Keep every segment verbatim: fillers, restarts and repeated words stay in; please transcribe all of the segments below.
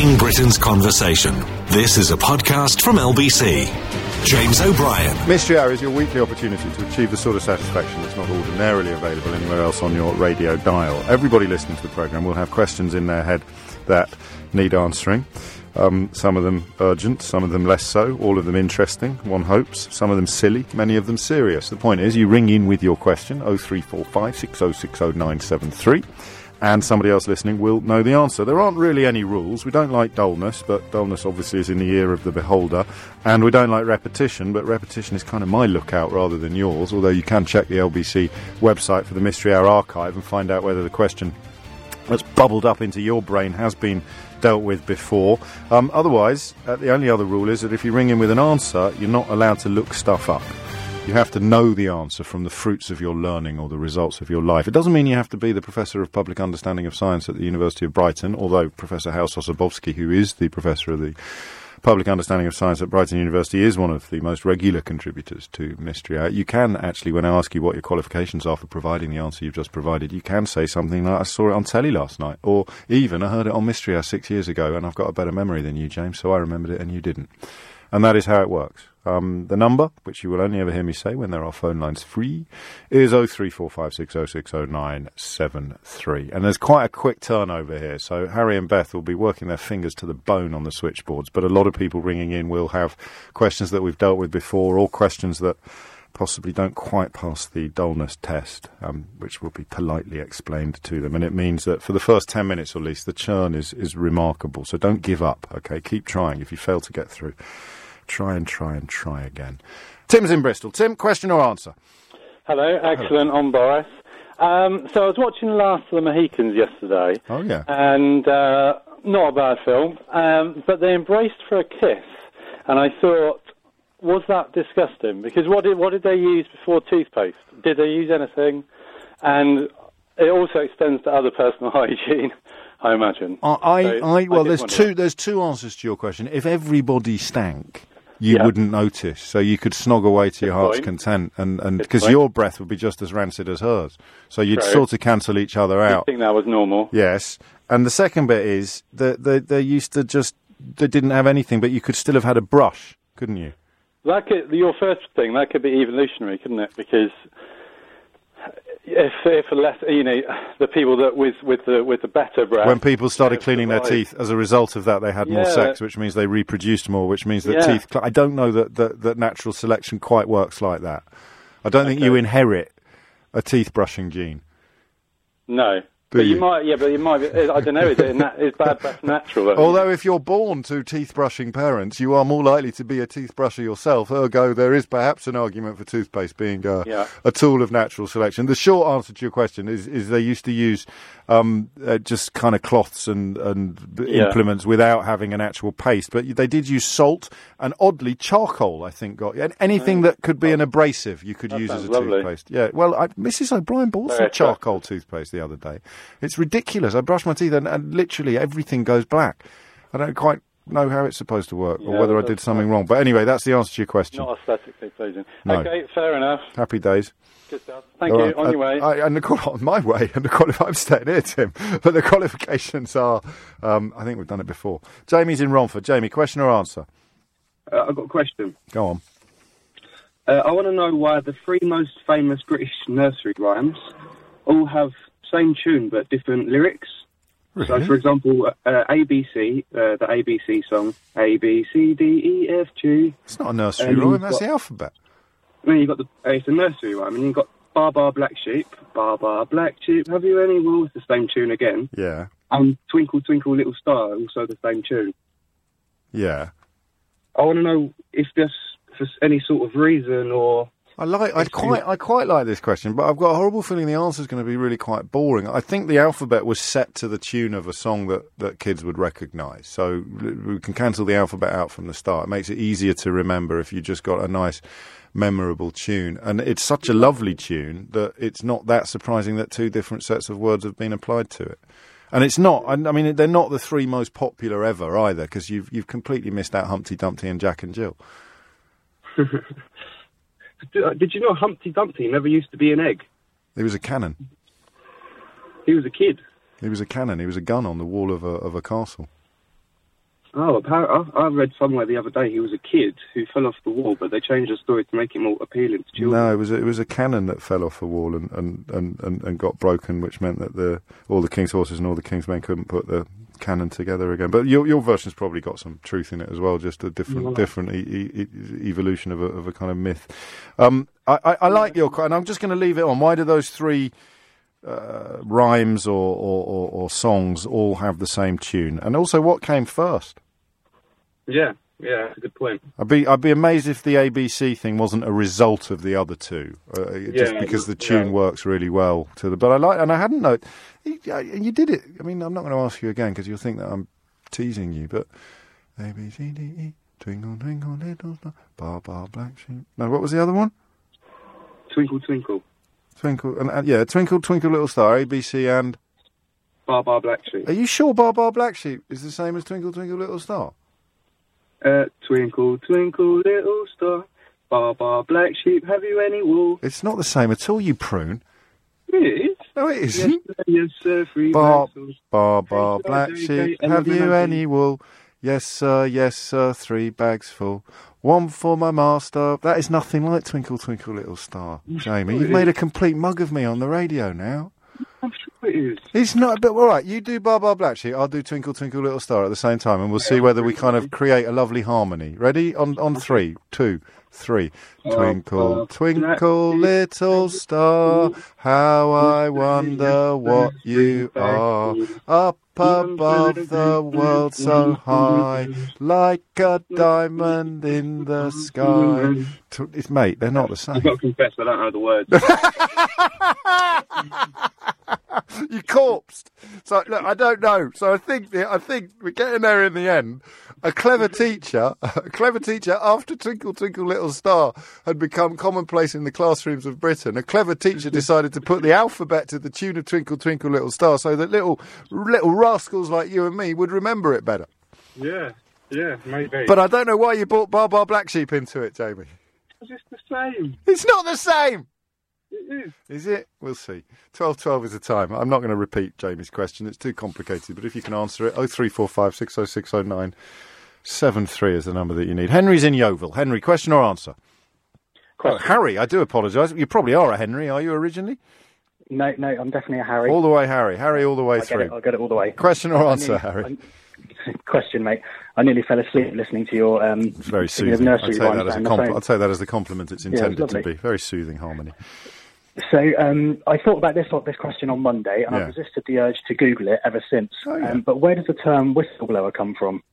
Leading Britain's conversation. This is a podcast from L B C. James O'Brien. Mystery Hour is your weekly opportunity to achieve the sort of satisfaction that's not ordinarily available anywhere else on your radio dial. Everybody listening to the programme will have questions in their head that need answering. Um, some of them urgent, some of them less so, all of them interesting, one hopes, some of them silly, many of them serious. The point is, you ring in with your question, oh three four five, six oh six oh nine seven three, and somebody else listening will know the answer. There aren't really any rules. We don't like dullness, but dullness obviously is in the ear of the beholder, and we don't like repetition, but repetition is kind of my lookout rather than yours, although you can check the L B C website for the Mystery Hour archive and find out whether the question that's bubbled up into your brain has been dealt with before. Um, otherwise, uh, the only other rule is that if you ring in with an answer, you're not allowed to look stuff up. You have to know the answer from the fruits of your learning or the results of your life. It doesn't mean you have to be the Professor of Public Understanding of Science at the University of Brighton, although Professor House Osobowski, who is the Professor of the Public Understanding of Science at Brighton University, is one of the most regular contributors to Mystery Hour. You can actually, when I ask you what your qualifications are for providing the answer you've just provided, you can say something like, I saw it on telly last night, or even, I heard it on Mystery Hour six years ago, and I've got a better memory than you, James, so I remembered it and you didn't. And that is how it works. Um, the number, which you will only ever hear me say when there are phone lines free, is oh three four five, six oh six oh nine seven three. And there's quite a quick turnover here, so Harry and Beth will be working their fingers to the bone on the switchboards, but a lot of people ringing in will have questions that we've dealt with before, or questions that possibly don't quite pass the dullness test, um, which will be politely explained to them. And it means that for the first ten minutes at least, the churn is, is remarkable. So don't give up, OK? Keep trying. If you fail to get through, try and try and try again. Tim's in Bristol. Tim, question or answer? Hello, excellent. Hello. On Boris. Um, so I was watching Last of the Mohicans yesterday. Oh, yeah. And uh, not a bad film, um, but they embraced for a kiss. And I thought, was that disgusting? Because what did what did they use before toothpaste? Did they use anything? And it also extends to other personal hygiene, I imagine. I, I, so I well, I there's wonder. two there's two answers to your question. If everybody stank, you yeah. wouldn't notice, so you could snog away to Good your heart's point. content, and and Good because point. your breath would be just as rancid as hers, so you'd True. sort of cancel each other I out. think that was normal. Yes, and the second bit is that they, they used to just they didn't have anything, but you could still have had a brush, couldn't you? That could, your first thing, that could be evolutionary, couldn't it? Because if, if less, you know, the people that with with the with the better breath, when people started cleaning their survived. teeth, as a result of that, they had more Yeah. sex, which means they reproduced more, which means that Yeah. teeth. I don't know that, that that natural selection quite works like that. I don't think Okay. you inherit a teeth brushing gene. No. Do But you? you? might, yeah, but you might be, I don't know, is, it na- is bad breath natural? Though? Although if you're born to teeth-brushing parents, you are more likely to be a teeth-brusher yourself. Ergo, there is perhaps an argument for toothpaste being uh, Yeah. a tool of natural selection. The short answer to your question is, is they used to use um, uh, just kind of cloths and, and b- Yeah. implements without having an actual paste. But they did use salt and, oddly, charcoal, I think. got and Anything that could be an abrasive you could That use as a sounds lovely. toothpaste. Yeah. Well, I, Missus O'Brien bought some Very charcoal toothpaste the other day. It's ridiculous. I brush my teeth and, and literally everything goes black. I don't quite know how it's supposed to work or Yeah, whether I that's did something wrong. But anyway, that's the answer to your question. Not aesthetically pleasing. No. Okay, fair enough. Happy days. Good stuff. Thank All you. right. On Uh, your way. I, and the, qual- on my way, and the quali- I'm staying here, Tim. But the qualifications are, um, I think we've done it before. Jamie's in Romford. Jamie, question or answer? Uh, I've got a question. Go on. Uh, I want to know why the three most famous British nursery rhymes all have same tune but different lyrics. Really? So, for example, uh, A B C, uh, the A B C song, A B C D E F G. It's not a nursery Um, rhyme, that's what- the alphabet. Then you've got the, uh, it's a nursery rhyme, and you've got Bar Bar Black Sheep, Bar Bar Black Sheep, have you any wool? It's the same tune again. Yeah. And Twinkle Twinkle Little Star, also the same tune. Yeah. I want to know if there's for any sort of reason or... I like. I quite. I quite like this question, but I've got a horrible feeling the answer is going to be really quite boring. I think the alphabet was set to the tune of a song that, that kids would recognise, so we can cancel the alphabet out from the start. It makes it easier to remember if you just got a nice, memorable tune, and it's such a lovely tune that it's not that surprising that two different sets of words have been applied to it. And it's not. I, I mean, they're not the three most popular ever either, because you've you've completely missed out Humpty Dumpty and Jack and Jill. Did you know Humpty Dumpty never used to be an egg? He was a cannon. He was a kid. He was a cannon. He was a gun on the wall of a of a castle. Oh, apparently, I, I read somewhere the other day he was a kid who fell off the wall, but they changed the story to make it more appealing to children. No, it was a, it was a cannon that fell off a wall and, and, and, and, and got broken, which meant that the all the king's horses and all the king's men couldn't put the cannon together again. But your your version's probably got some truth in it as well, just a different yeah. different e- e- evolution of a, of a kind of myth. Um, I, I, I like your, and I'm just going to leave it on. Why do those three uh, rhymes or, or, or, or songs all have the same tune? And also, what came first? Yeah, yeah, that's a good point. I'd be I'd be amazed if the A B C thing wasn't a result of the other two, uh, yeah, just because the tune yeah. works really well to the. But I like, and I hadn't known. You, you did it. I mean, I'm not going to ask you again because you'll think that I'm teasing you. But A B C D E, twinkle twinkle little star, bar bar black sheep. No, what was the other one? Twinkle twinkle. Twinkle and uh, yeah, twinkle twinkle little star. A B C and bar bar black sheep. Are you sure bar bar black sheep is the same as twinkle twinkle little star? Uh, twinkle, twinkle, little star, bar, bar, black sheep, have you any wool? It's not the same at all, you prune. It is. No, it isn't. Yes, sir, yes, sir, three bar, bags bar, bar, black sheep, have you any wool? Yes, sir, yes, sir, three bags full. One for my master. That is nothing like Twinkle, Twinkle, Little Star, Jamie. You've made a complete mug of me on the radio now. I'm sure it is. It's not, but all right, you do Bar Bar Black Sheep, I'll do Twinkle Twinkle Little Star at the same time, and we'll see whether we kind of create a lovely harmony. Ready? On on three, two, three. Twinkle, twinkle, little star, how I wonder what you are. Up above the world so high, like a diamond in the sky. It's, mate, they're not the same. I've got to confess, I don't know the words. You corpsed. So look, I don't know. So I think I think we're getting there in the end. A clever teacher, a clever teacher after Twinkle Twinkle Little Star had become commonplace in the classrooms of Britain. A clever teacher decided to put the alphabet to the tune of Twinkle Twinkle Little Star, so that little little rascals like you and me would remember it better. Yeah, yeah, maybe. But I don't know why you brought Bar Bar Black Sheep into it, Jamie. It's just the same. It's not the same. It is. Is it? We'll see. twelve twelve is the time. I'm not going to repeat Jamie's question. It's too complicated. But if you can answer it, oh three four five six oh six oh nine seven three is the number that you need. Henry's in Yeovil. Henry, question or answer? Question. Oh, Harry, I do apologise. You probably are a Henry, are you originally? No, no, I'm definitely a Harry. All the way, Harry. Harry, all the way I'll through. Get it, I'll get it all the way. Question or answer, nearly, Harry? I, question, mate. I nearly fell asleep listening to your um, it's very soothing. I'll take, that as a compl- I'll take that as the compliment it's intended yeah, it to be. Very soothing harmony. So um, I thought about this this question on Monday, and yeah. I've resisted the urge to Google it ever since. Oh, yeah. um, but where does the term whistleblower come from?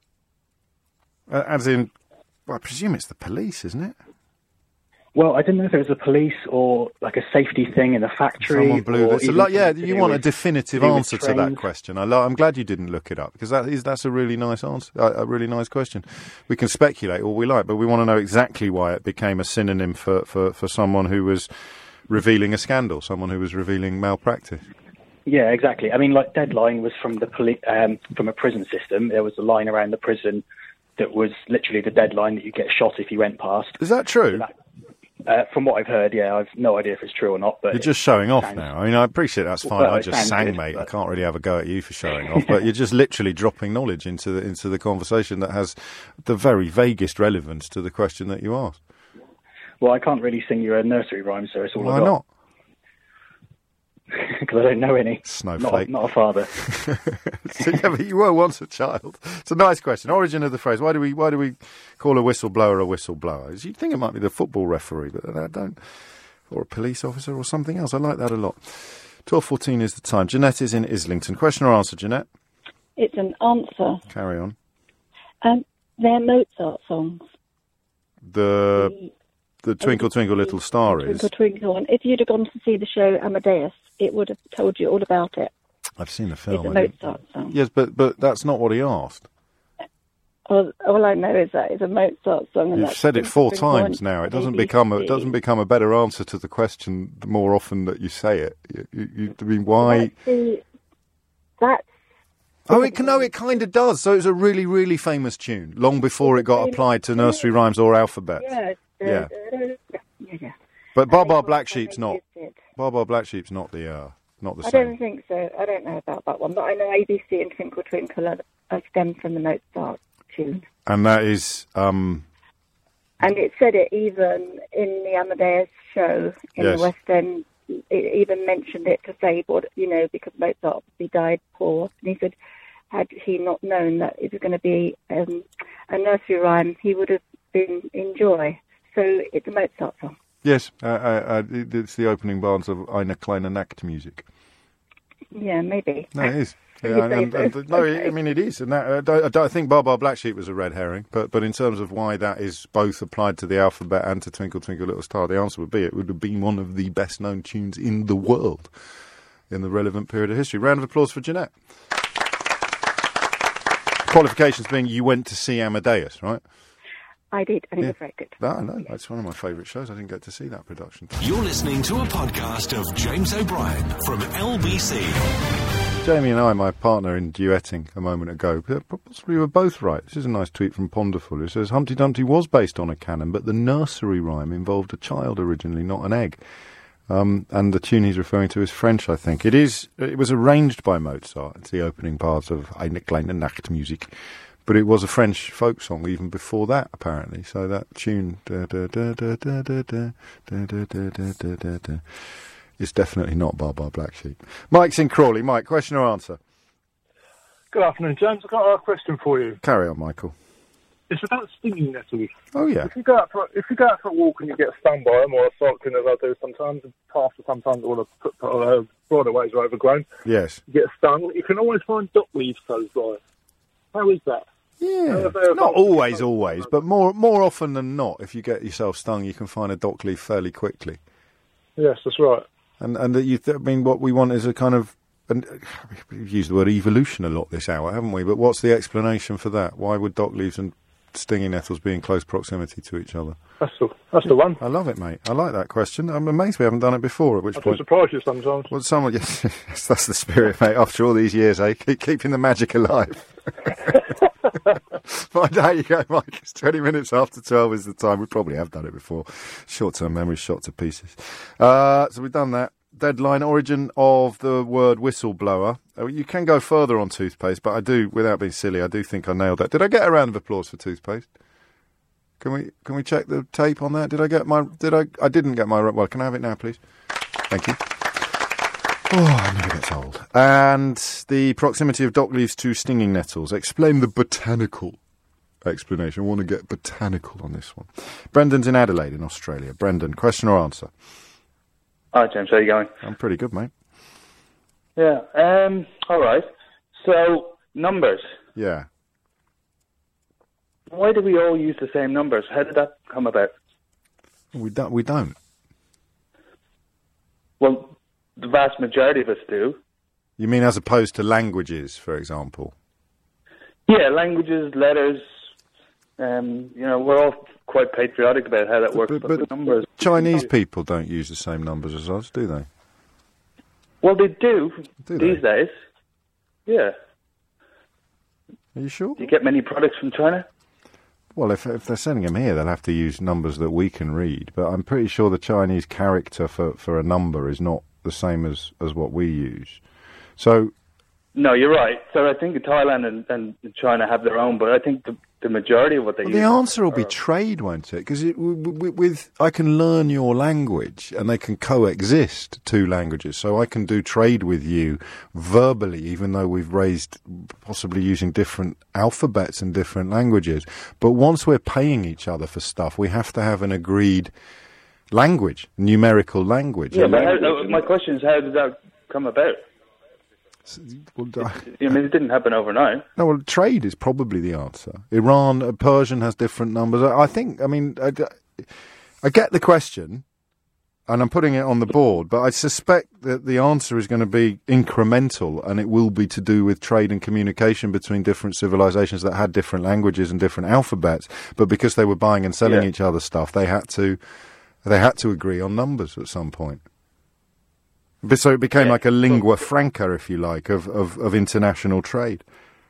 Uh, as in, well, I presume it's the police, isn't it? Well, I didn't know if it was the police or like a safety thing in a factory. Someone blew this. Lot, yeah, you want with, a definitive answer to that question. I lo- I'm glad you didn't look it up because that is that's a really nice answer, a, a really nice question. We can speculate all we like, but we want to know exactly why it became a synonym for, for, for someone who was revealing a scandal, someone who was revealing malpractice. Yeah, exactly. I mean, like Deadline was from the poli- um, from a prison system. There was a line around the prison that was literally the deadline that you get shot if you went past. Is that true? So that, uh, from what I've heard, yeah, I've no idea if it's true or not. But you're just showing off sounds, now. I mean, I appreciate that's fine. Well, I just sang, good, mate. but... I can't really have a go at you for showing off, but you're just literally dropping knowledge into the into the conversation that has the very vaguest relevance to the question that you asked. Well, I can't really sing you a nursery rhyme, so it's all Why I've got. not? Because I don't know any. Snowflake. Not, not a father. So, yeah, but you were once a child. It's a nice question. Origin of the phrase. Why do we why do we call a whistleblower a whistleblower? You'd think it might be the football referee, but I don't. Or a police officer or something else. I like that a lot. twelve fourteen is the time. Jeanette is in Islington. Question or answer, Jeanette? It's an answer. Carry on. Um, they're Mozart songs. The... the The Twinkle Twinkle Little Star is. Twinkle Twinkle. And if you'd have gone to see the show Amadeus, it would have told you all about it. I've seen the film. It's a Mozart song. Yes, but but that's not what he asked. All, all I know is that it's a Mozart song. And You've that's said it four Twinkle times now. It doesn't A B C. become a it doesn't become a better answer to the question the more often that you say it. You, you, you, I mean, why? See, that's. Oh, it no, it kind of does. So it's a really, really famous tune, long before it got applied to nursery rhymes or alphabets. Yeah. Yeah. Yeah, yeah. But Bar Bar Black Sheep's not. Bar Bar Black Sheep's not the uh, not the I same. don't think so. I don't know about that one, but I know A B C and Twinkle Twinkle are, are stemmed from the Mozart tune. And that is... Um, and it said it even in the Amadeus show in yes. the West End. It even mentioned it to say, what you know, because Mozart he died poor. And he said, had he not known that it was going to be um, a nursery rhyme, he would have been in joy. So it's a Mozart song. Yes, uh, uh, it's the opening bars of Eine kleine Nachtmusik. Yeah, maybe. No, it is. Yeah, and, and, and, no, okay. I mean it is, and that, uh, I, I think Bar Bar Black Sheep was a red herring. But but in terms of why that is both applied to the alphabet and to Twinkle Twinkle Little Star, the answer would be it would have been one of the best known tunes in the world in the relevant period of history. Round of applause for Jeanette. Qualifications being you went to see Amadeus, right? I did, and it yeah. was very good. No, no, that's one of my favourite shows. I didn't get to see that production. You're listening to a podcast of James O'Brien from L B C. Jamie and I, my partner in duetting a moment ago, possibly we were both right. This is a nice tweet from Ponderful. It says, Humpty Dumpty was based on a canon, but the nursery rhyme involved a child originally, not an egg. Um, and the tune he's referring to is French, I think. It is. It was arranged by Mozart. It's the opening parts of Eine kleine Nachtmusik. But it was a French folk song even before that, apparently. So that tune da, da, da, da, da, da, da, da, da, da, da, da, da, is definitely not Bar Bar Black Sheep. Mike's in Crawley. Mike, question or answer? Good afternoon, James. I've got a question for you. Carry on, Michael. It's about stinging nettles. Oh, yeah. If you go out for if you go out for a walk and you get stung by them, or cycling as I do sometimes, and after sometimes all the uh, bridleways are overgrown. Yes. You get stung. You can always find dock leaves close by. How is that? Yeah, not always, always, but more more often than not, if you get yourself stung, you can find a dock leaf fairly quickly. Yes, that's right. And and that you, th- I mean, what we want is a kind of, and we've used the word evolution a lot this hour, haven't we? But what's the explanation for that? Why would dock leaves and stinging nettles be in close proximity to each other? That's the that's the one. I love it, mate. I like that question. I'm amazed we haven't done it before. At which I point, do surprise you sometimes. Well, someone, yes, yes, that's the spirit, mate. After all these years, eh? Keep, keeping the magic alive. Find out you go, Mike. It's twenty minutes after twelve is the time. We probably have done it before. Short-term memory shot to pieces. Uh, so we've done that. Deadline, origin of the word whistleblower. Uh, you can go further on toothpaste, but I do, without being silly, I do think I nailed that. Did I get a round of applause for toothpaste? Can we can we check the tape on that? Did I get my? Did I? I didn't get my. Well, can I have it now, please? Thank you. Oh, I never get old. And the proximity of dock leaves to stinging nettles. Explain the botanical explanation. I want to get botanical on this one. Brendan's in Adelaide in Australia. Brendan, question or answer? Hi, James. How are you going? I'm pretty good, mate. Yeah. Um. All right. So, numbers. Yeah. Why do we all use the same numbers? How did that come about? We don't. We don't. Well, the vast majority of us do. You mean as opposed to languages, for example? Yeah, languages, letters. Um, you know, we're all quite patriotic about how that works. But, but, but the numbers. Chinese people don't use the same numbers as us, do they? Well, they do, do these they? days. Yeah. Are you sure? Do you get many products from China? Well, if if they're sending them here, they'll have to use numbers that we can read. But I'm pretty sure the Chinese character for, for a number is not the same as, as what we use. So... No, you're right. So I think Thailand and, and China have their own, but I think the, the majority of what they well, use... The answer will are, be trade, won't it? Because with, with I can learn your language, and they can coexist, two languages. So I can do trade with you verbally, even though we've raised possibly using different alphabets and different languages. But once we're paying each other for stuff, we have to have an agreed language, numerical language. Yeah, but how, my question is, how did that come about? Well, I mean, it didn't happen overnight. No, well, trade is probably the answer. Iran, uh, Persian has different numbers. I, I think, I mean, I, I get the question, and I'm putting it on the board, but I suspect that the answer is going to be incremental, and it will be to do with trade and communication between different civilizations that had different languages and different alphabets. But because they were buying and selling yeah. each other stuff, they had to, they had to agree on numbers at some point. But so it became yeah. like a lingua franca, if you like, of, of, of international trade.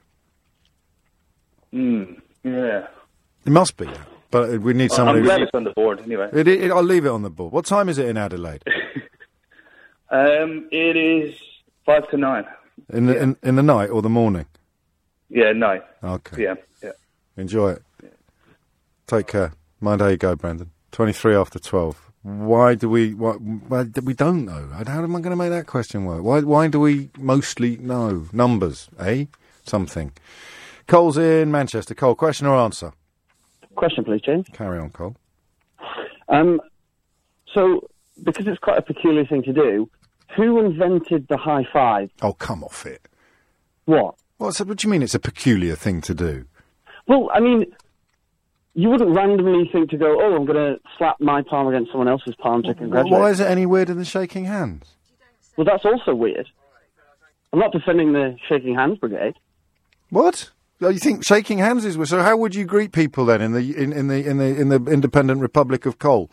Mm, yeah. It must be, but we need somebody... I'm glad it's on the board, anyway. It, it, I'll leave it on the board. What time is it in Adelaide? um, it is five to nine. In the, yeah. in, in the night or the morning? Yeah, night. Okay. Yeah, yeah. Enjoy it. Take care. Mind how you go, Brendan. twenty-three after twelve. Why do we... Why, why, we don't know. How am I going to make that question work? Why Why do we mostly know? Numbers, eh? Something. Cole's in Manchester. Cole, question or answer? Question, please, James. Carry on, Cole. Um, so, because it's quite a peculiar thing to do, who invented the high five? Oh, come off it. What? What's, what do you mean it's a peculiar thing to do? Well, I mean... You wouldn't randomly think to go, oh, I'm going to slap my palm against someone else's palm to congratulate. Why is it any weirder than shaking hands? Well, that's also weird. I'm not defending the shaking hands brigade. What? Oh, you think shaking hands is weird? So how would you greet people then in the in, in the in the in the independent Republic of Cole?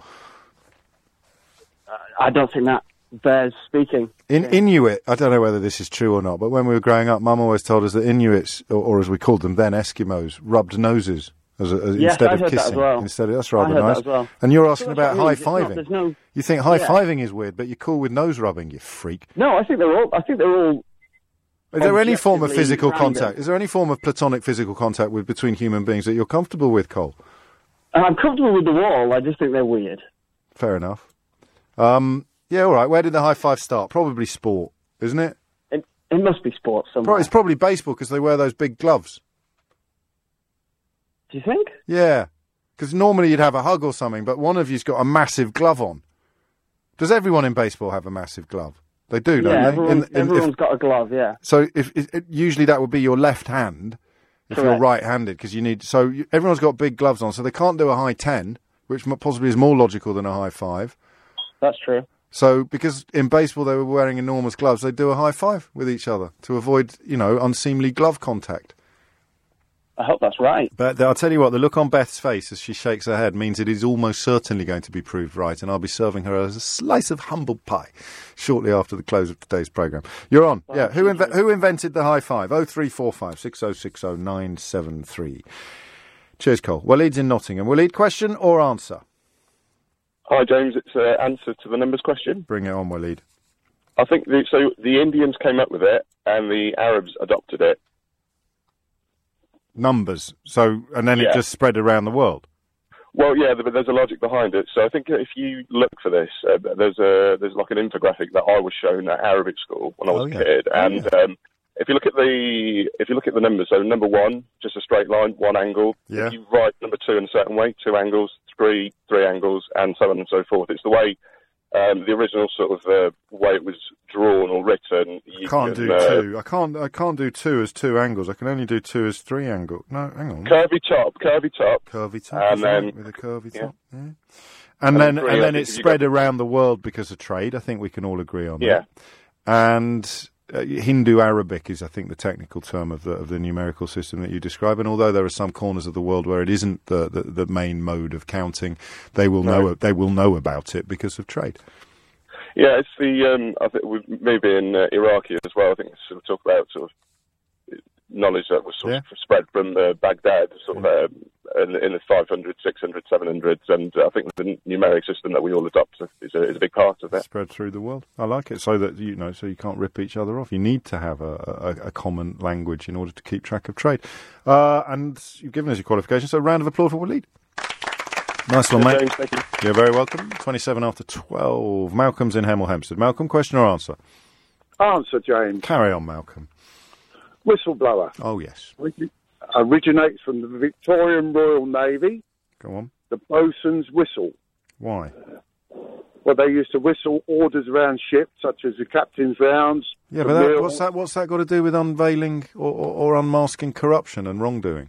Uh, I don't think that bears speaking. In yeah. Inuit, I don't know whether this is true or not, but when we were growing up, Mum always told us that Inuits, or, or as we called them then, Eskimos, rubbed noses. As a, as yes, instead I of heard kissing, that as well. instead of that's rather I heard nice. That as well. And you're asking so about high fiving. Not, no, you think high yeah. fiving is weird, but you're cool with nose rubbing, you freak. No, I think they're all. I think they're all. Is there any form of physical random. contact? Is there any form of platonic physical contact with between human beings that you're comfortable with, Cole? I'm comfortable with the wall. I just think they're weird. Fair enough. Um, yeah, all right. Where did the high five start? Probably sport, isn't it? It, it must be sport somewhere. It's probably baseball because they wear those big gloves. Do you think? Yeah, because normally you'd have a hug or something, but one of you's got a massive glove on. Does everyone in baseball have a massive glove? They do, don't yeah, they? Everyone, in, in, everyone's if, got a glove, yeah. So if, if, if usually that would be your left hand if Correct. you're right-handed, because you need. So you, everyone's got big gloves on, so they can't do a high ten, which possibly is more logical than a high five. That's true. So because in baseball they were wearing enormous gloves, they do a high five with each other to avoid, you know, unseemly glove contact. I hope that's right. But I'll tell you what, the look on Beth's face as she shakes her head means it is almost certainly going to be proved right, and I'll be serving her as a slice of humble pie shortly after the close of today's programme. You're on. Yeah. Who, inve- who invented the high five? oh three four five, six oh six oh, nine seven three. Cheers, Cole. Waleed's in Nottingham. Waleed, question or answer? Hi, James. It's an uh, answer to the numbers question. Bring it on, Waleed. I think the, so. The Indians came up with it, and the Arabs adopted it. Numbers. So, and then yeah. it just spread around the world. Well, yeah, but there's a logic behind it. So I think if you look for this, uh, there's a there's like an infographic that I was shown at Arabic school when I was oh, a yeah. kid, oh, and yeah. um, if you look at the if you look at the numbers, so number one, just a straight line, one angle. Yeah. If you write number two in a certain way, two angles, three, three angles, and so on and so forth. It's the way um, the original sort of uh, way it was drawn or written. You can't can, do uh, two. I can't. I can't do two as two angles. I can only do two as three angles. No, hang on. Curvy top, curvy top, curvy top, and then right, with a curvy yeah. top. Yeah. And, and then, three, and then I it think spread got... around the world because of trade. I think we can all agree on yeah. that. And uh, Hindu Arabic is, I think, the technical term of the of the numerical system that you describe. And although there are some corners of the world where it isn't the the, the main mode of counting, they will no. know they will know about it because of trade. Yeah, it's the um, I think we maybe in uh, Iraqi as well. I think we talk about sort of knowledge that was sort yeah. of spread from uh, Baghdad, sort of uh, in, in the five hundred, six hundred, seven hundreds, and uh, I think the numeric system that we all adopt is a, is a big part of that. Spread through the world. I like it, so that you know, so you can't rip each other off. You need to have a, a, a common language in order to keep track of trade. Uh, and you've given us your qualification, so a round of applause for Waleed. Nice one, mate. James, thank you. You're very welcome. twenty-seven after twelve. Malcolm's in Hemel Hempstead. Malcolm, question or answer? Answer, James. Carry on, Malcolm. Whistleblower. Oh, yes. Originates from the Victorian Royal Navy. Go on. The bosun's whistle. Why? Well, they used to whistle orders around ships, such as the captain's rounds. Yeah, but that, what's that? What's that got to do with unveiling or, or, or unmasking corruption and wrongdoing?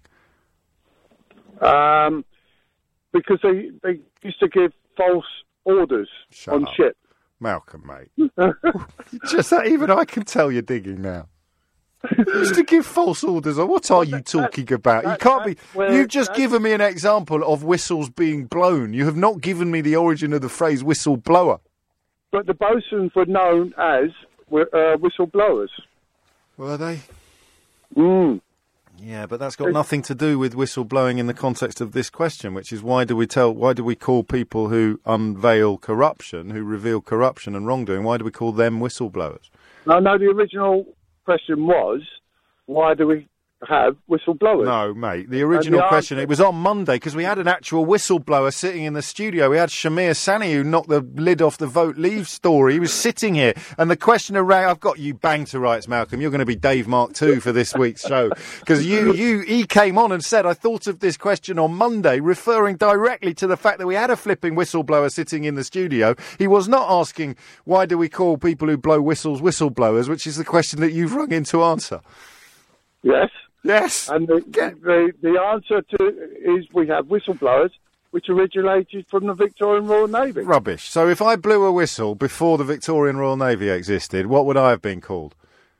Um... Because they, they used to give false orders Shut on up. ships. Malcolm, mate. Just that, even I can tell you're digging now. Used to give false orders. What are you talking about? that, You can't be. where, You've just given me an example of whistles being blown. You have not given me the origin of the phrase whistleblower. But the bosuns were known as uh, whistleblowers. Were they? Mm. Yeah, but that's got nothing to do with whistleblowing in the context of this question, which is why do we tell, why do we call people who unveil corruption, who reveal corruption and wrongdoing, why do we call them whistleblowers? No, no, the original question was, why do we have whistleblowers. No, mate. The original the question, answer- it was on Monday because we had an actual whistleblower sitting in the studio. We had Shamir Sani who knocked the lid off the Vote Leave story. He was sitting here and the questioner rang. I've got you bang to rights, Malcolm. You're going to be Dave Mark two for this week's show because you, you, he came on and said, I thought of this question on Monday, referring directly to the fact that we had a flipping whistleblower sitting in the studio. He was not asking, why do we call people who blow whistles whistleblowers, which is the question that you've rung in to answer. Yes. Yes. And the, the, the answer to is we have whistleblowers which originated from the Victorian Royal Navy. Rubbish. So if I blew a whistle before the Victorian Royal Navy existed, what would I have been called?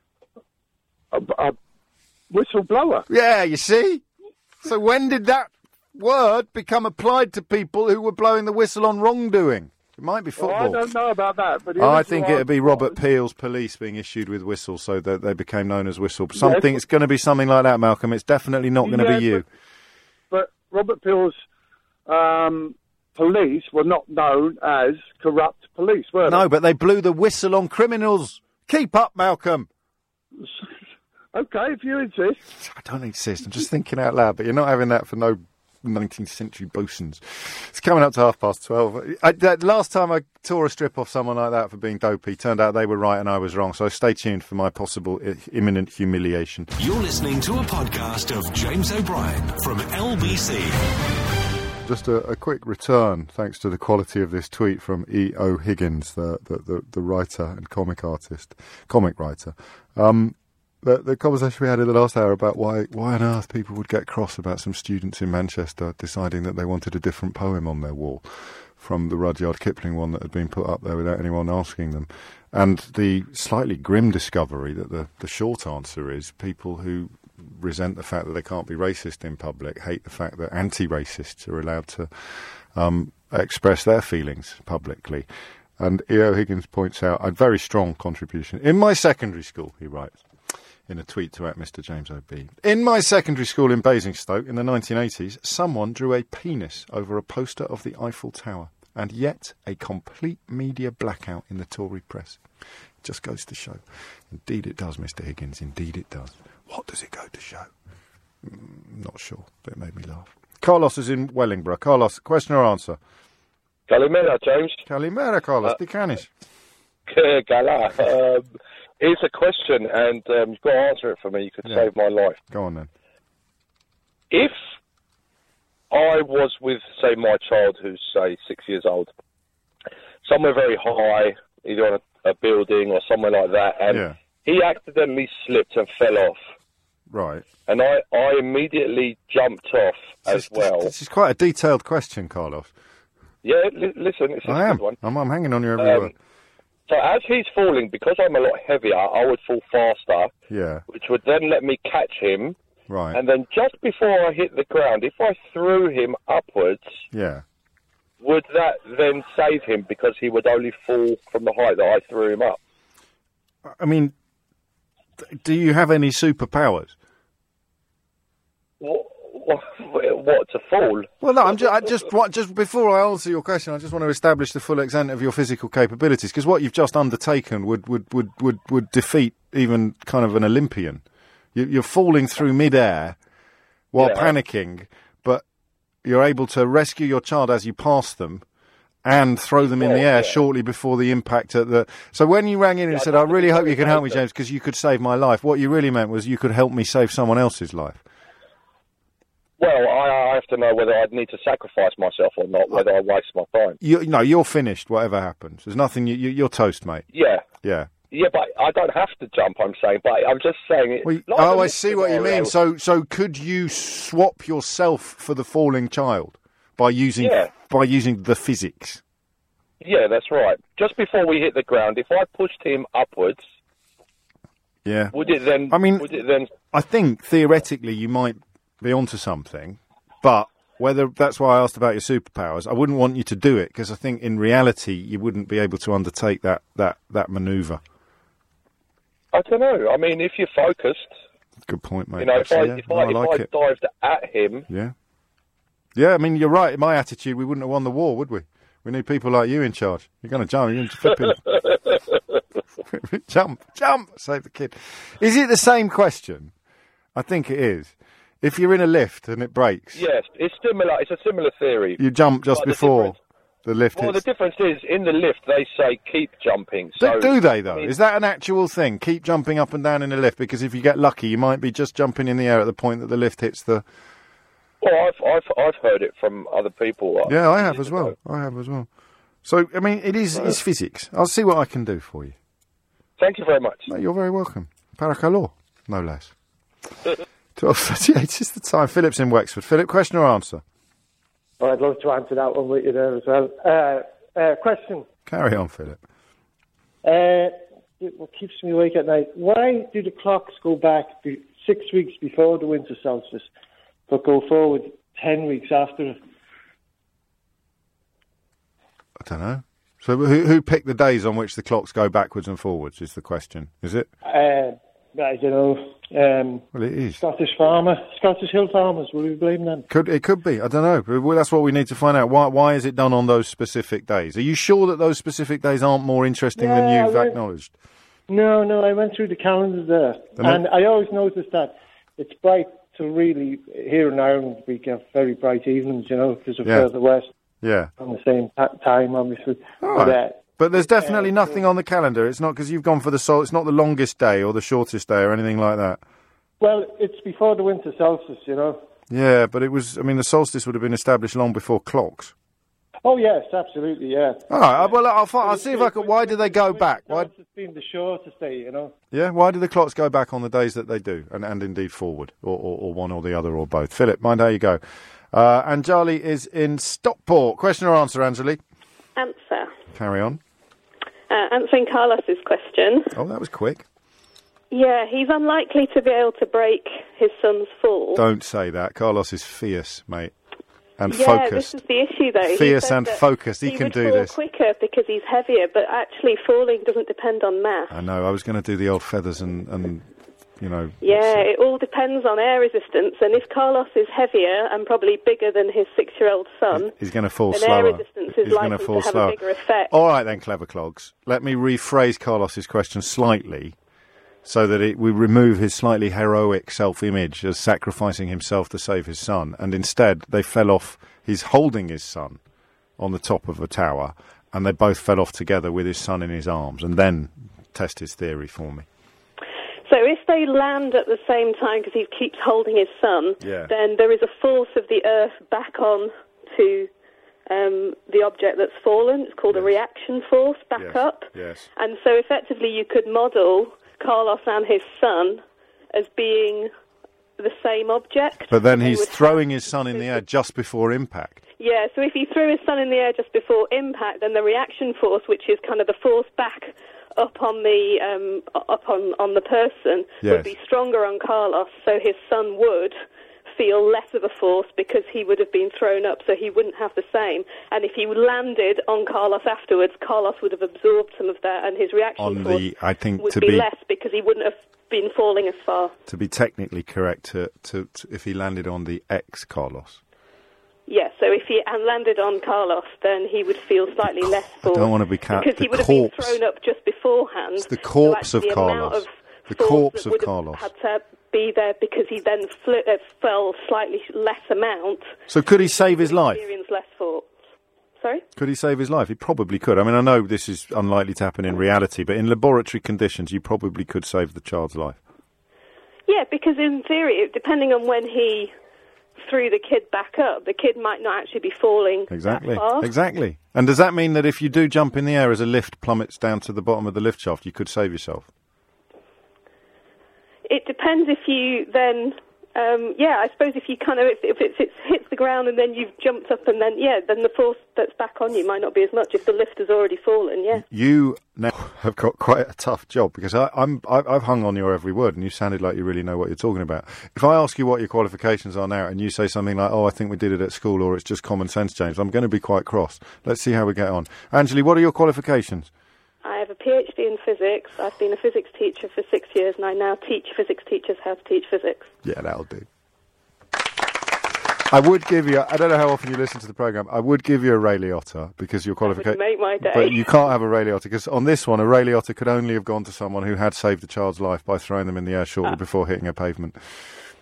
A, a whistleblower. Yeah, you see? So when did that word become applied to people who were blowing the whistle on wrongdoing? It might be football. Well, I don't know about that. But the I original think it'd be answer Robert was- Peel's police being issued with whistles so that they became known as whistle. Something, it's going to be something like that, Malcolm. It's definitely not going to Yeah, be you. But, but Robert Peel's um, police were not known as corrupt police, were No, but they blew the whistle on criminals. Keep up, Malcolm. they? Okay, if you insist. I don't insist. I'm just thinking out loud, but you're not having that for no nineteenth century bosuns. It's coming up to half past twelve. I, that last time I tore a strip off someone like that for being dopey, turned out they were right and I was wrong. So stay tuned for my possible I- imminent humiliation. You're listening to a podcast of James O'Brien from L B C. Just a, a quick return, thanks to the quality of this tweet from E O Higgins, the the, the, the writer and comic artist, comic writer. Um, The, the conversation we had in the last hour about why why on earth people would get cross about some students in Manchester deciding that they wanted a different poem on their wall from the Rudyard Kipling one that had been put up there without anyone asking them. And the slightly grim discovery that the, the short answer is people who resent the fact that they can't be racist in public, hate the fact that anti-racists are allowed to um, express their feelings publicly. And E O Higgins points out a very strong contribution. In my secondary school, he writes, in a tweet to at Mister James O B. In my secondary school in Basingstoke in the nineteen eighties, someone drew a penis over a poster of the Eiffel Tower, and yet a complete media blackout in the Tory press. It just goes to show. Indeed it does, Mister Higgins, indeed it does. What does it go to show? Mm, not sure, but it made me laugh. Carlos is in Wellingborough. Carlos, question or answer? Kalimera, James. Kalimera, Carlos. Uh, Di canis. Gala. Um, it's a question, and um, you've got to answer it for me. You could Yeah. save my life. Go on then. If I was with, say, my child who's, say, six years old, somewhere very high, either on a, a building or somewhere like that, and Yeah. he accidentally slipped and fell off, Right. and I, I immediately jumped off as This, well. this is quite a detailed question, Carlos. Yeah, li- listen, it's a I am. good one. I'm, I'm hanging on your every Um, word. So as he's falling, because I'm a lot heavier, I would fall faster, Yeah. which would then let me catch him. Right. And then just before I hit the ground, if I threw him upwards, Yeah. would that then save him because he would only fall from the height that I threw him up? I mean, th- do you have any superpowers? What, what, what to fall? Well, no. I'm just, I just, what, just before I answer your question, I just want to establish the full extent of your physical capabilities, because what you've just undertaken would, would, would, would, would defeat even kind of an Olympian. You, you're falling through midair while Yeah. panicking, but you're able to rescue your child as you pass them and throw them in Well, the air yeah. shortly before the impact at the... So when you rang in and Yeah, said, I I don't really think hope I you can help me, meant that. James, because you could save my life, what you really meant was you could help me save someone else's life. Well, I, I have to know whether I'd need to sacrifice myself or not, whether I waste my time. You, no, you're finished, whatever happens. There's nothing... You, you, you're toast, mate. Yeah. Yeah. Yeah, but I don't have to jump, I'm saying, but I'm just saying... It, Well, you- like oh, a I see what you scenario- mean. So, so could you swap yourself for the falling child by using Yeah. by using the physics? Yeah, that's right. Just before we hit the ground, if I pushed him upwards, Yeah. would it then... I mean- would it then... I think theoretically you might be onto something, but whether that's why I asked about your superpowers, I wouldn't want you to do it because I think in reality you wouldn't be able to undertake that that that manoeuvre. I don't know. I mean, if you're focused, Good point, mate. you know, if I, Actually, yeah. if No, I, I if like I it. dived at him, Yeah. Yeah, I mean, you're right. In my attitude, we wouldn't have won the war, would we? We need people like you in charge. You're going to jump. You're going to flip jump, jump, save the kid. Is it the same question? I think it is. If you're in a lift and it breaks, Yes, it's similar. It's a similar theory. you jump just But the before difference- the lift Well, hits. the difference is in the lift they say keep jumping. So do, do they, though? I mean, Is that an actual thing? Keep jumping up and down in a lift, because if you get lucky, you might be just jumping in the air at the point that the lift hits the... Well, I've I've I've heard it from other people. uh, Yeah, I have years as well. ago. I have as well. So, I mean, it is it's physics. I'll see what I can do for you. Thank you very much. No, you're very welcome. Paracalo, no less. twelve thirty-eight is the time. Philip's in Wexford. Philip, question or answer? Oh, I'd love to answer that one with you there as well. Uh, uh, question. Carry on, Philip. Uh, what keeps me awake at night? Why do the clocks go back be- six weeks before the winter solstice, but go forward ten weeks after it? I don't know. So who, who picked the days on which the clocks go backwards and forwards is the question, is it? Uh, I don't know. Um, Well, it is. Scottish farmer, Scottish hill farmers. Will we blame them? Could It could be. I don't know. Well, that's what we need to find out. Why Why is it done on those specific days? Are you sure that those specific days aren't more interesting than Yeah, you've well- acknowledged? No, no. I went through the calendars there, And and it- I always noticed that it's bright to really here in Ireland. We get very bright evenings, you know, because we're Yeah. further west. Yeah. On the same t- time, obviously. All But, right. uh, But there's definitely nothing on the calendar. It's not because you've gone for the sol. It's not the longest day or the shortest day or anything like that. well, it's before the winter solstice, you know. Yeah, but it was. I mean, the solstice would have been established long before clocks. Oh yes, absolutely, yeah. All right. Well, I'll, find, I'll see if I can. Why do they go back? Why? It's been the shortest day, you know. Yeah. Why do the clocks go back on the days that they do, and, and indeed forward, or, or, or one or the other, or both? Philip, mind how you go. Uh, Anjali is in Stockport. Question or answer, Anjali? Answer. Carry on. Uh, answering Carlos's question. Oh, that was quick. Yeah, he's unlikely to be able to break his son's fall. Don't say that. Carlos is fierce, mate, and yeah, focused. this is the issue, though. He Fierce said and that focused. He, He can would do fall this. quicker because he's heavier, but actually falling doesn't depend on mass. I know. I was going to do the old feathers and, and you know. Yeah, it all depends on air resistance, and if Carlos is heavier and probably bigger than his six-year-old son, He's going to fall then slower. air resistance is He's going likely to fall to have slower. a bigger effect. All right, then, clever clogs. Let me rephrase Carlos's question slightly, so that it, we remove his slightly heroic self-image as sacrificing himself to save his son, and instead they fell off. He's holding his son on the top of a tower, and they both fell off together with his son in his arms. And then test his theory for me. So if they land at the same time because he keeps holding his son, Yeah. then there is a force of the Earth back on to um, the object that's fallen. It's called a reaction force back Yes. up. Yes. And so effectively you could model Carlos and his son as being the same object. But then They he's would throwing his son in the air just before impact. Yeah, so if he threw his son in the air just before impact, then the reaction force, which is kind of the force back up on the um, up on, on the person, Yes. would be stronger on Carlos, so his son would feel less of a force because he would have been thrown up, so he wouldn't have the same. And if he landed on Carlos afterwards, Carlos would have absorbed some of that, and his reaction On force the, I think, would to be, be less because he wouldn't have been falling as far. to be technically correct, to, to, to if he landed on the ex Carlos. Yeah, so if he had landed on Carlos, then he would feel slightly less I force. don't want to be ca- because the he would have corpse. been thrown up just beforehand. It's the corpse so of actually the amount Carlos. Of The force corpse that of would have Carlos. Had to be there because he then flew, uh, fell slightly less amount. So could he save his life? Experience less force. Sorry? Could he save his life? He probably could. I mean, I know this is unlikely to happen in reality, but in laboratory conditions, you probably could save the child's life. Yeah, because in theory, depending on when he threw the kid back up, the kid might not actually be falling Exactly. that far. Exactly. And does that mean that if you do jump in the air as a lift plummets down to the bottom of the lift shaft, you could save yourself? It depends if you then, um, yeah, I suppose if you kind of, if, if it's, it hits the ground and then you've jumped up and then, yeah, then the force that's back on you might not be as much if the lift has already fallen, yeah. You now have got quite a tough job because I, I'm, I, I've hung on your every word and you sounded like you really know what you're talking about. If I ask you what your qualifications are now and you say something like, oh, I think we did it at school or it's just common sense, James, I'm going to be quite cross. Let's see how we get on. Angeli, what are your qualifications? I have a PhD in physics. I've been a physics teacher for six years and I now teach physics teachers how to teach physics. Yeah, that'll do. I would give you, I don't know how often you listen to the programme, I would give you a Ray Liotta because your qualification... make my day. But you can't have a Ray Liotta because on this one, a Ray Liotta could only have gone to someone who had saved a child's life by throwing them in the air shortly Ah. before hitting a pavement.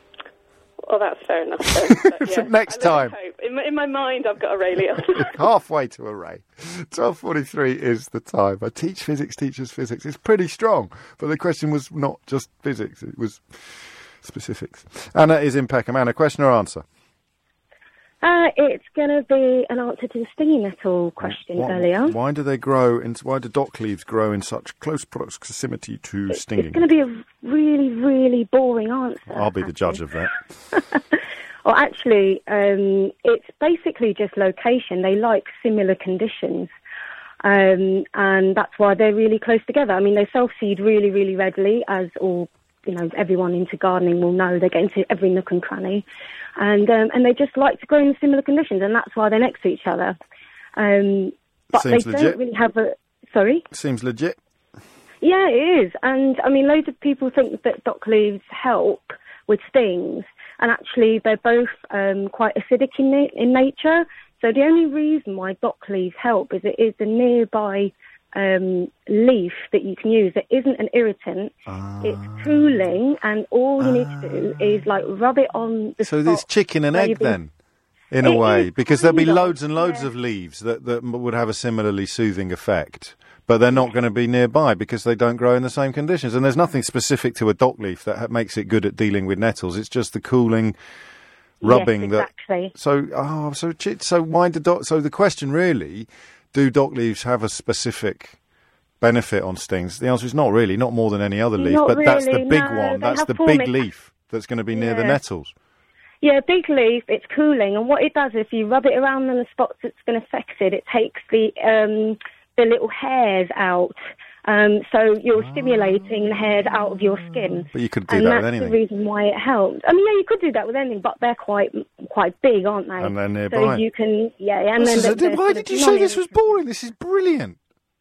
Oh, that's fair enough. Then. But, yeah, Next time. Hope. In, my, in my mind, I've got a ray Liotta. Halfway to a ray. twelve forty-three is the time. I teach physics teachers physics. It's pretty strong, but the question was not just physics, it was specifics. Anna is in Peckham. Anna, question or answer? Uh, it's going to be an answer to the stinging nettle question What- earlier. Why do they grow in, why do dock leaves grow in such close proximity to stinging? It's going to be a really, really boring answer. I'll be the judge of that. Well, actually, um, it's basically just location. They like similar conditions. Um, and that's why they're really close together. I mean, they self-seed really, really readily, as all, you know, everyone into gardening will know. They get into every nook and cranny. And um, and they just like to grow in similar conditions, and that's why they're next to each other. Um, but Seems they legit. don't really have a... Sorry? Seems legit. Yeah, it is. And, I mean, loads of people think that dock leaves help with stings, and actually they're both um, quite acidic in, na- in nature. So the only reason why dock leaves help is it is a nearby um, leaf that you can use. It isn't an irritant. Ah. It's cooling, and all you need to do is, like, rub it on the So spot it's chicken and where egg you've been- then, in a It way, is because there'll be kind of, loads and loads of leaves that, that m- would have a similarly soothing effect, but they're not going to be nearby because they don't grow in the same conditions. And there's nothing specific to a dock leaf that ha- makes it good at dealing with nettles. It's just the cooling, rubbing Yes, exactly. that. So, oh, so chi- so why do dock? So the question really, do dock leaves have a specific benefit on stings? The answer is not really, not more than any other leaf. Not but that's the really, big no, one. they That's have the formic big leaf that's going to be near the Yeah. nettles. Yeah, big leaf, it's cooling, and what it does, if you rub it around on the spots that's been affected, it takes the um, the little hairs out. Um, so you're stimulating the hairs out of your skin. But you could do and that that's with anything. the reason why it helps. I mean, yeah, you could do that with anything, but they're quite quite big, aren't they? And they're nearby. So you can, yeah, yeah, and This then is the- a- the why sort did of you say this non- was boring? This is brilliant.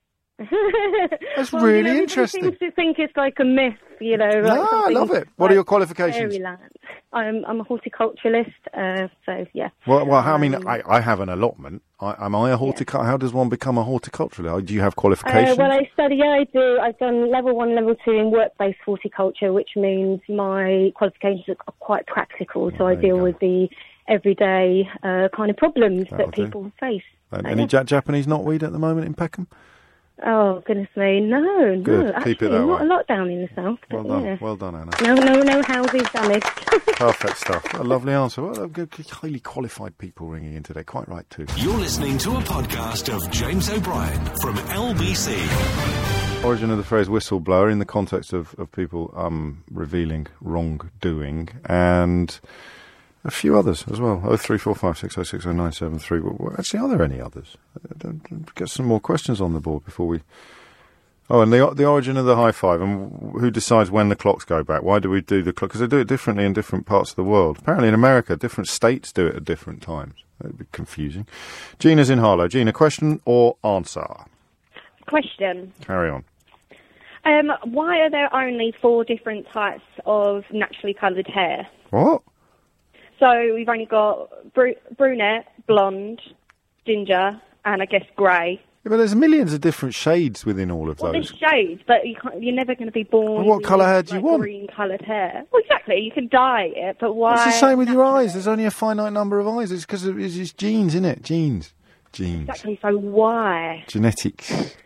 That's Well, really you know, everybody interesting. seems to think it's like a myth, you know. Like No, I something love it. What are like your qualifications? fairyland. I'm I'm a horticulturalist, uh, so yeah. Well, well how, I mean, Um, I, I have an allotment. I, am I a horticulturalist? How does one become a horticulturalist? Do you have Uh, qualifications? well, I study, yeah, I do. I've done level one, level two in work-based horticulture, which means my qualifications are quite practical. So I deal with the everyday uh, kind of problems That'll that do. people face. And So, any yeah. ja- Japanese knotweed at the moment in Peckham? Oh, goodness me, no, Good, no. keep Actually, it that not way. a lot down in the south. Well But, done, yeah. well done, Anna. No, no, no houses damaged. Perfect stuff. What a lovely answer. Well, uh, good, highly qualified people ringing in today. Quite right too. You're listening to a podcast of James O'Brien from L B C. Origin of the phrase whistleblower in the context of, of people um, revealing wrongdoing, and a few others as well. Oh three four five six oh six oh nine seven three. Well, actually, are there any others? Uh, don't- don't Get some more questions on the board before we. Oh, and the the origin of the high five, and who decides when the clocks go back? Why do we do the clock? Because they do it differently in different parts of the world. Apparently, in America, different states do it at different times. That'd be confusing. Gina's in Harlow. Gina, question or answer? Question. Carry on. Um, why are there only four different types of naturally coloured hair? What? So we've only got bru- brunette, blonde, ginger, and I guess grey. Yeah, but there's millions of different shades within all of Well, those. there's shades, but you can't, you're never going to be born. Well, what with, colour hair do you like, want? Green coloured hair. Well, exactly. You can dye it, but why? It's the same with your eyes. There's only a finite number of eyes. It's because it's just genes, isn't it? Genes. Genes. Exactly. So why? Genetics.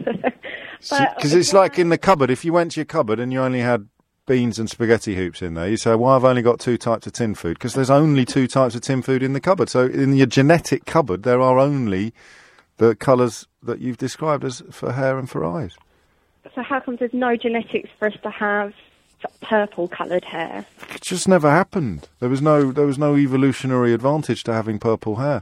But Because it's like in the cupboard. If you went to your cupboard and you only had beans and spaghetti hoops in there, you say, well, I've only got two types of tin food. Because there's only two types of tin food in the cupboard. So in your genetic cupboard, there are only the colours that you've described as for hair and for eyes. So how come there's no genetics for us to have purple coloured hair? It just never happened. There was no, there was no evolutionary advantage to having purple hair.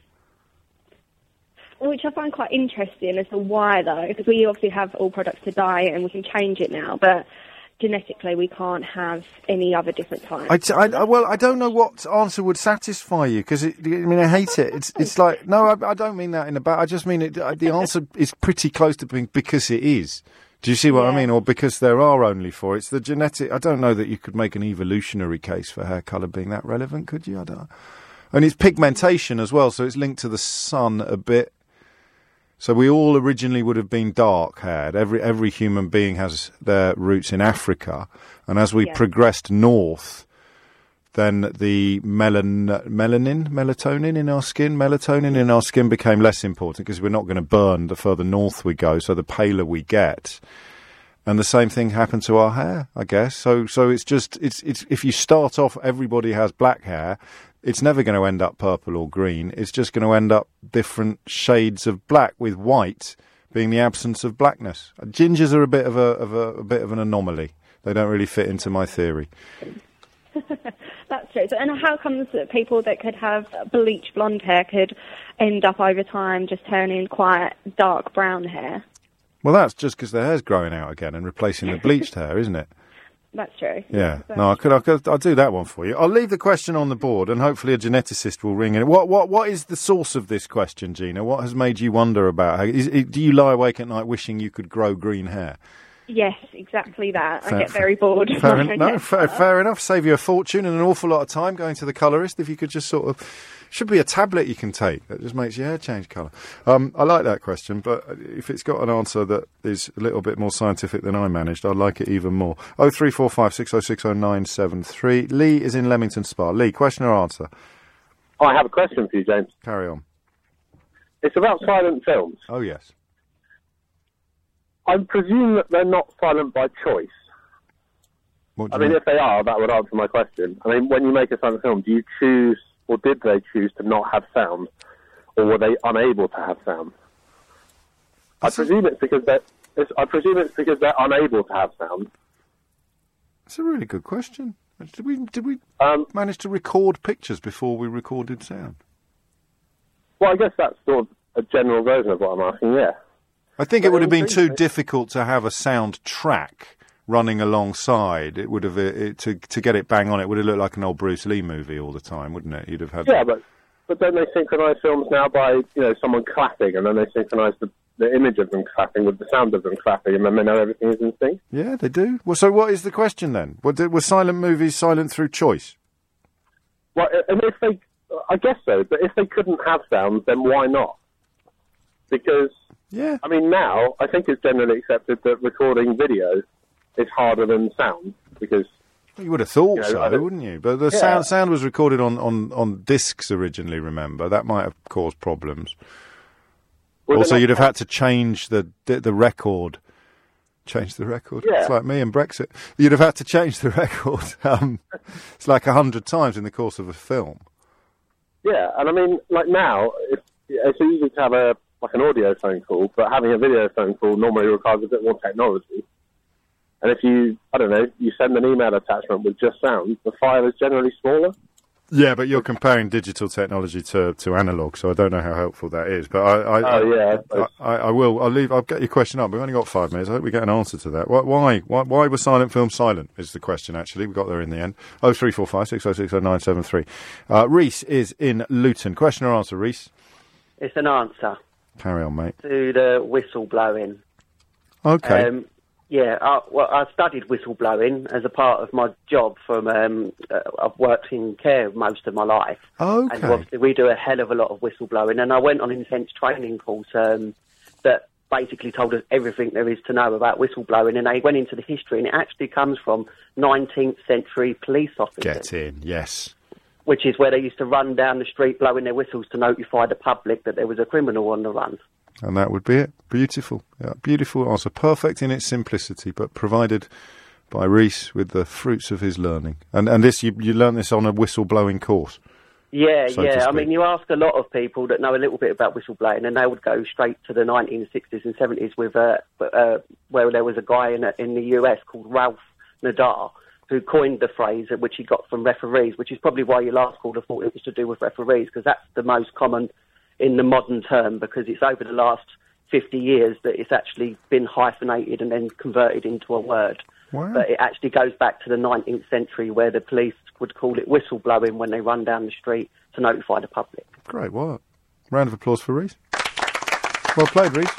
Which I find quite interesting as to why, though, because we obviously have all products to dye and we can change it now, but genetically we can't have any other different types. I, t- I- I- well, I don't know what answer would satisfy you because I mean I hate it. It's it's like no, I, I don't mean that in a bad. I just mean it. uh, The answer is pretty close to being because it is. Do you see what I Yeah. mean? Or because there are only four. It's the genetic. I don't know that you could make an evolutionary case for hair colour being that relevant, could you? I don't. And it's pigmentation as well, so it's linked to the sun a bit. So we all originally would have been dark-haired. Every every human being has their roots in Africa, and as we Yeah. progressed north, then the melan melanin, melatonin in our skin, melatonin in our skin became less important because we're not going to burn the further north we go, so the paler we get. And the same thing happened to our hair, I guess. So, so it's just it's it's if you start off, everybody has black hair. It's never going to end up purple or green. It's just going to end up different shades of black, with white being the absence of blackness. Gingers are a bit of a of a, a bit of an anomaly. They don't really fit into my theory. That's true. So, and how comes that people that could have bleach blonde hair could end up over time just turning quite dark brown hair? Well, that's just because their hair's growing out again and replacing the bleached hair, isn't it? That's true. Yeah. No, I could, I could, I'll do that one for you. I'll leave the question on the board, and hopefully a geneticist will ring in. What, what, what is the source of this question, Gina? What has made you wonder about how? Is, do you lie awake at night wishing you could grow green hair? Yes, exactly that. Fair, I get very bored. Fair, en- no, fair, fair enough. Save you a fortune and an awful lot of time going to the colourist if you could just sort of... Should be a tablet you can take that just makes your hair change colour. Um, I like that question, but if it's got an answer that is a little bit more scientific than I managed, I'd like it even more. oh three four five six oh six oh nine seven three. Lee is in Leamington Spa. Lee, question or answer? I have a question for you, James. Carry on. It's about silent films. Oh, yes. I presume that they're not silent by choice. What do I you mean, mean? if they are, that would answer my question. I mean, when you make a silent film, do you choose... or did they choose to not have sound, or were they unable to have sound? I presume it's because they're. It's, I presume it's because they're unable to have sound. That's a really good question. Did we did we um, manage to record pictures before we recorded sound? Well, I guess that's sort of a general version of what I'm asking. Yeah. I think But it would have been too increasingly- difficult to have a sound track running alongside. It would have it, to to get it bang on. It would have looked like an old Bruce Lee movie all the time, wouldn't it? You'd have had. Yeah, but but don't they synchronise films now by you know someone clapping, and then they synchronise the, the image of them clapping with the sound of them clapping, and then they know everything is in sync. Yeah, they do. Well, so what is the question then? Were, were silent movies silent through choice? Well, and if they, I guess so. But if they couldn't have sound, then why not? Because yeah, I mean now I think it's generally accepted that recording video is harder than sound because. You would have thought You know, so, I don't- wouldn't you? But the Yeah. sound sound was recorded on, on, on discs originally, remember? That might have caused problems. Well, also, then I- you'd have had to change the, the the record. Change the record? Yeah. It's like me and Brexit. You'd have had to change the record. Um, it's like a hundred times in the course of a film. Yeah, and I mean, like now, it's, it's easy to have a like an audio phone call, but having a video phone call normally requires a bit more technology. And if you, I don't know, you send an email attachment with just sound, the file is generally smaller. Yeah, but you're comparing digital technology to, to analog, so I don't know how helpful that is. But I, I, Oh, I, yeah, I suppose. I, I will. I'll leave. I'll get your question up. We've only got five minutes. I hope we get an answer to that. Why? Why? Why, why were silent films silent? Is the question actually? We got there in the end. Oh three four five six oh six oh nine seven three. Uh, Reese is in Luton. Question or answer, Reese? It's an answer Carry on, mate. to the whistle blowing. Okay. Um, yeah, I, well, I studied whistleblowing as a part of my job. From um, uh, I've worked in care most of my life, Okay. and obviously we do a hell of a lot of whistleblowing. And I went on an intense training course um, that basically told us everything there is to know about whistleblowing. And they went into the history, and it actually comes from nineteenth century police officers. Get in. Yes. Which is where they used to run down the street blowing their whistles to notify the public that there was a criminal on the run. And that would be it. Beautiful. Yeah, beautiful answer. Perfect in its simplicity, but provided by Reese with the fruits of his learning. And and this you you learned this on a whistle-blowing course. Yeah, so to yeah. I speak. mean, you ask a lot of people that know a little bit about whistleblowing, and they would go straight to the nineteen sixties and seventies with uh, uh, where there was a guy in, in the U S called Ralph Nadar, who coined the phrase, which he got from referees, which is probably why your last caller thought it was to do with referees, because that's the most common in the modern term, because it's over the last fifty years that it's actually been hyphenated and then converted into a word. Wow. But it actually goes back to the nineteenth century, where the police would call it whistleblowing when they run down the street to notify the public. Great work. Round of applause for Reese. Well played, Reese.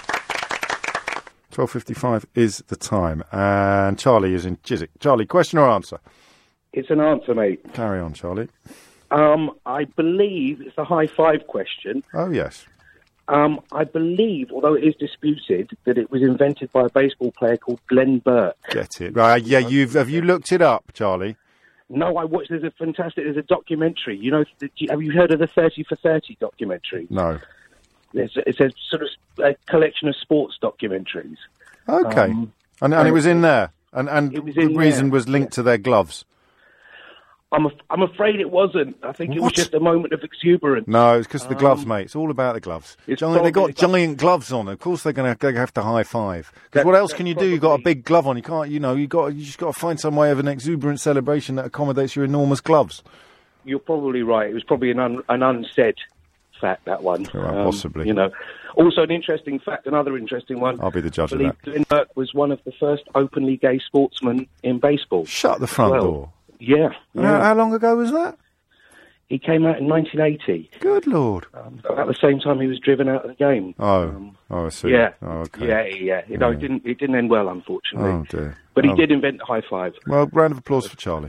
twelve fifty-five is the time. And Charlie is in Chiswick. Charlie, question or answer? It's an answer, mate. Carry on, Charlie. Um, I believe it's a high five question. Oh, yes. Um, I believe, although it is disputed, that it was invented by a baseball player called Glenn Burke. Get it. Right, yeah, you've have you looked it up, Charlie? No, I watched. There's a fantastic. There's a documentary. You know, the, have you heard of the thirty for thirty documentary? No. It's, it's a sort of a collection of sports documentaries. Okay, Um, and, and it was in there, and and It was the in reason there, was linked to their gloves. I'm, af- I'm afraid it wasn't. I think it was What? just a moment of exuberance. No, it's because of the gloves, Um, mate. It's all about the gloves. it's Giant, they got probably- giant gloves on. Of course, they're going to have to high five. Because That- what else that's can you do? You've got a big glove on. You can't. You know, you got. You just got to find some way of an exuberant celebration that accommodates your enormous gloves. You're probably right. It was probably an, un, an unsaid fact, that one. Right, Um, possibly. You know. Also, an interesting fact, another interesting one. I'll be the judge I of believe that. Glenn Burke was one of the first openly gay sportsmen in baseball. Shut the front Well, door. Yeah. And yeah. How, how long ago was that? He came out in nineteen eighty. Good Lord. Um, about the same time he was driven out of the game. Oh, oh, I see. Yeah. Oh, okay. Yeah, yeah. You know, Yeah. it didn't, it didn't end well, unfortunately. Oh dear. But he Oh. did invent the high five. Well, round of applause for Charlie.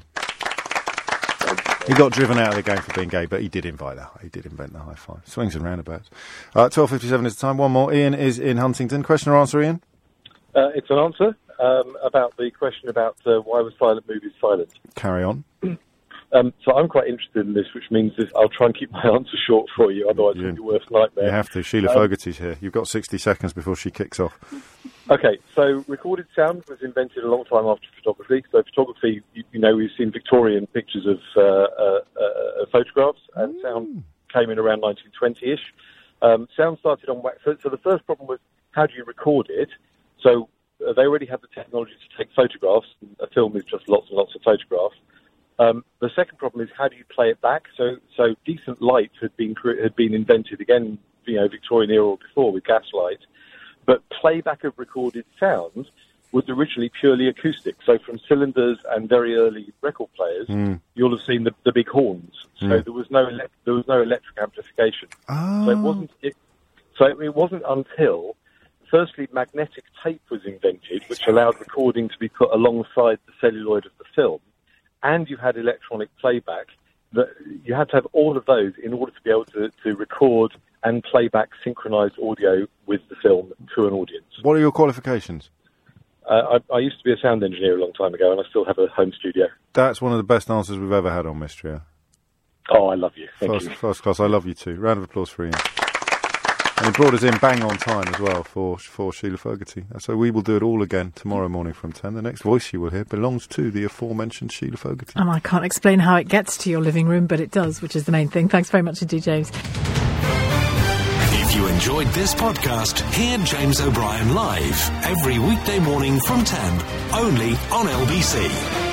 He got driven out of the game for being gay, but he did invite that. He did invent the high five. Swings and roundabouts. Uh, twelve fifty-seven is the time. One more. Ian is in Huntington. Question or answer, Ian? Uh, it's an answer um, about the question about uh, why were silent movies silent. Carry on. Um, so I'm quite interested in this, which means this, I'll try and keep my answer short for you, otherwise You- it'll be your worst nightmare. You have to. Sheila Um, Fogarty's here. You've got sixty seconds before she kicks off. Okay, so recorded sound was invented a long time after photography. So photography, you, you know, we've seen Victorian pictures of uh, uh, uh, photographs, and sound came in around nineteen twenty-ish. Um, sound started on wax. So, so the first problem was, how do you record it? So uh, they already had the technology to take photographs. A film is just lots and lots of photographs. Um, the second problem is, how do you play it back? So, so decent light had been cre- had been invented again, you know, Victorian era or before with gas light. But playback of recorded sound was originally purely acoustic. So from cylinders and very early record players, Mm. you'll have seen the, the big horns. So Mm. there was no elec there was no electric amplification. Oh. So it wasn't it, so it wasn't until firstly magnetic tape was invented, which allowed recording to be put alongside the celluloid of the film, and you had electronic playback. That you had to have all of those in order to be able to, to record and play back synchronized audio with the film to an audience. What are your qualifications? Uh, I, I used to be a sound engineer a long time ago, and I still have a home studio. That's one of the best answers we've ever had on Mystery. Oh, I love you. Thank first, you. First class. I love you too. Round of applause for Ian. And he brought us in bang on time as well for for Sheila Fogarty. So we will do it all again tomorrow morning from ten. The next voice you will hear belongs to the aforementioned Sheila Fogarty. And I can't explain how it gets to your living room, but it does, which is the main thing. Thanks very much indeed, James. If you enjoyed this podcast, hear James O'Brien live every weekday morning from ten, only on L B C.